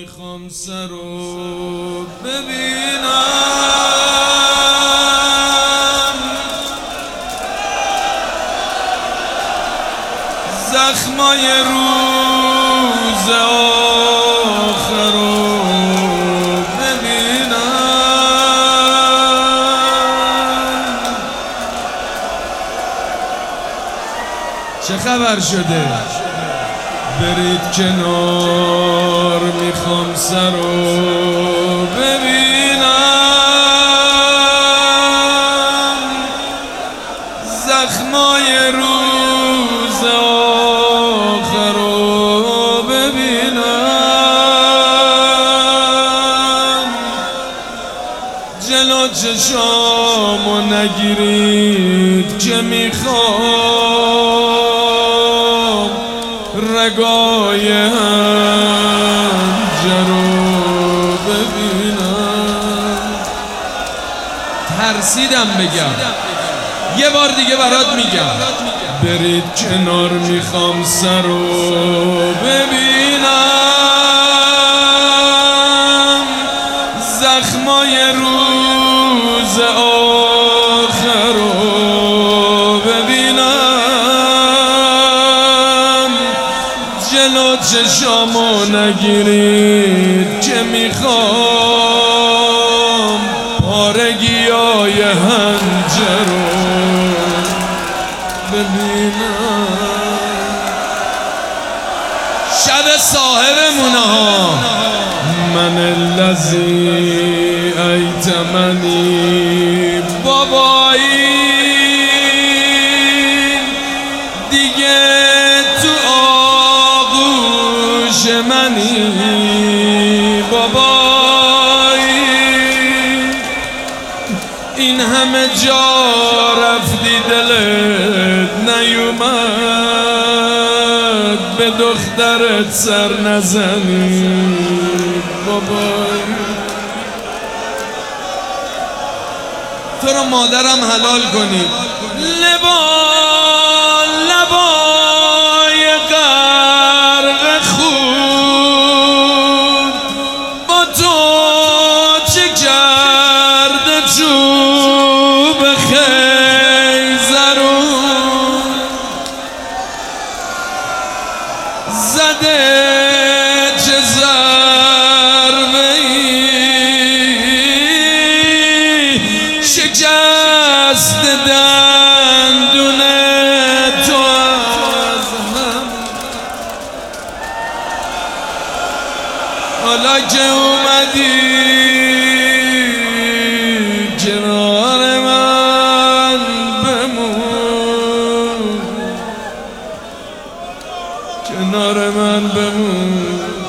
میخوام سرو ببینم، زخمای روز آخر رو ببینم. چه خبر شده؟ برید کنار، میخوام سرو ببینم، زخمای روز آخر رو ببینم. جلو چشامو نگیرید که میخوام رگای هنجر رو ببینم. ترسیدم بگم، یه بار دیگه برات میگم. برید کنار، میخوام سر رو ببینم، زخمای روز آخر رو ببینم. جلو چشامو نگیرید که میخوام پارگیای هنجر رو ببینم. شب صاحبمونه ها، من الذی ایتمنی، بابایی دیگه تو آغوش منی، بابایی این همه جا رفتی دلت نیومد به دخترت سر نزنی، بابایی تو رو مادرم حلال کنی. لبای غرق خون با تو چه کرده چوب خیزرون، زده چه ضربه‌ای شکست دندون تو از هم. حالا که اومدی کنار من بمون، کنار من بمون.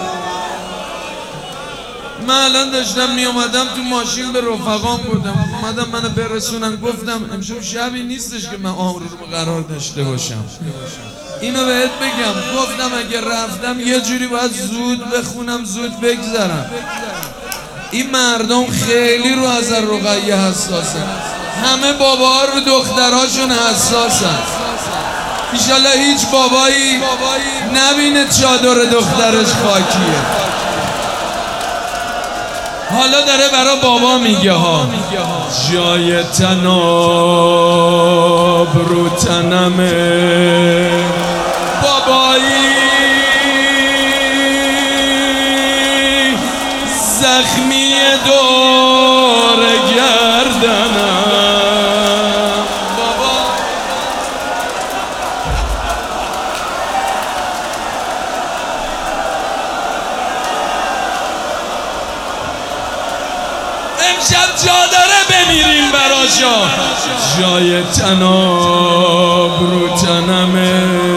من الان داشتم می اومدم تو ماشین به رفقام بودم، اومدم منو برسونن. گفتم امشب شبی نیستش که من آروم قرار داشته باشم، اینو بهت بگم. گفتم اگه رفتم یه جوری باید زود بخونم زود بگذرم. این مردم خیلی رو حضرت رقیه حساسن، همه باباها رو دخترهاشون حساسن. ایشالله هیچ بابایی نبینه چادر دخترش خاکیه. حالا داره برا بابا میگه ها، جای تناب رو تنمه، بابایی زخمی دور گردنم، بابا امشب جا داره بمیریم براشا. جای تناب رو تنمه،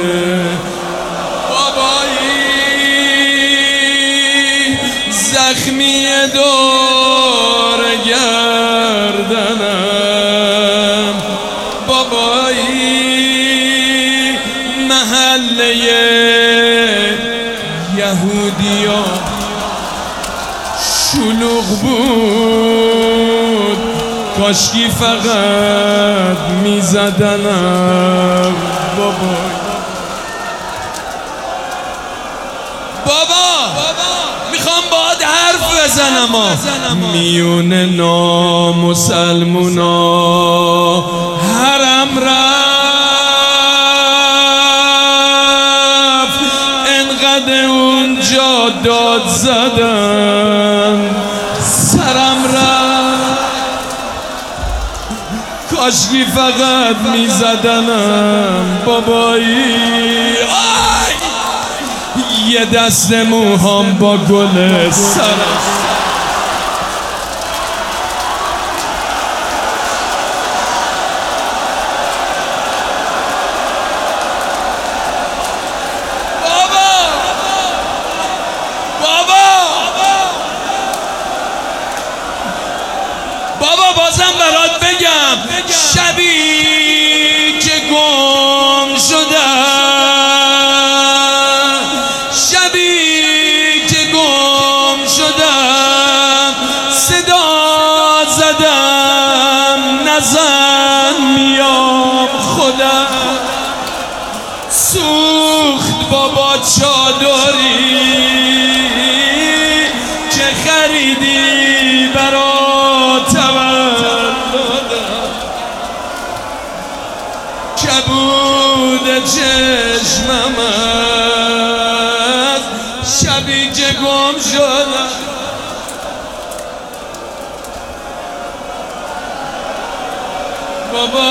بابایی زخمی دور گردنم، بابایی محله یهودیا شلوغ بود، کاشکی فقط میزدنم، بابا میخوام باهات حرف بزنم میون نامسلمونا حرم رفت انقدر اونجا داد زدم سرم رفت کاشکی فقط میزدنم بابایی یه دست موهام با گل سرم بابا بازم برات بگم شبی که گم شدم صدا زدم نزن میام خودم سوخت بابا چادری که خریدی برا تولدم کبود چشمم از شبی که گم شدم بابا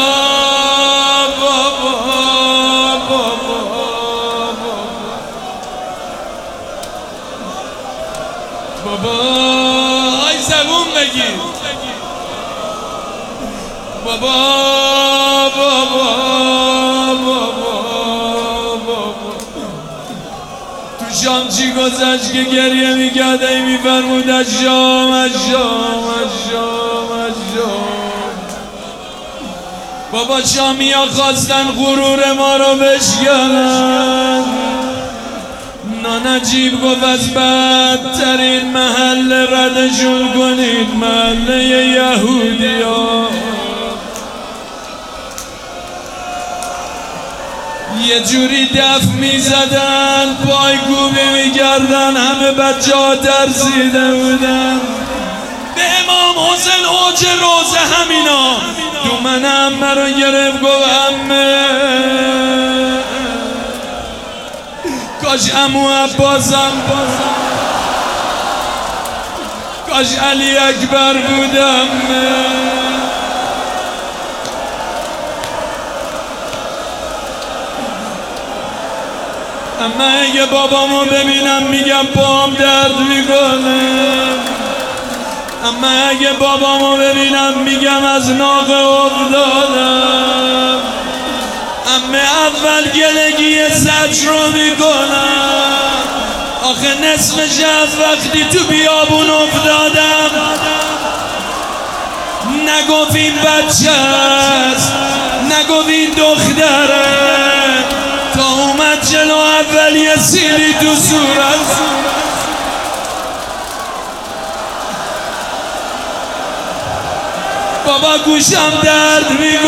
آی زبون بگیر بابا تو شام چی گذشت که گریه میکرد ای میفرمود اجام بابا شامیا خواستن غرور ما رو بشکنن نجیب گفت از بدترین محل ردشون کنید محله یهودی ها یه جوری دف میزدن پای کوبی میکردن همه بچه ها ترسیده بودن به امام حسین اوج روزه همینا دومن همه رو گرفت گفت همه کاش عمو عباسم کاش علی اکبر بودم اما اگه بابامو ببینم میگم پام درد میکنه اما اگه بابامو ببینم میگم از ناقه افتادم اما اول گلگی زجر رو میکنم آخه نصف شب وقتی تو بیابون افتادم نگفت این بچه است نگفت این دختره تا اومد جلو اول یه سیلی تو صورت بابا گوشم درد میکنه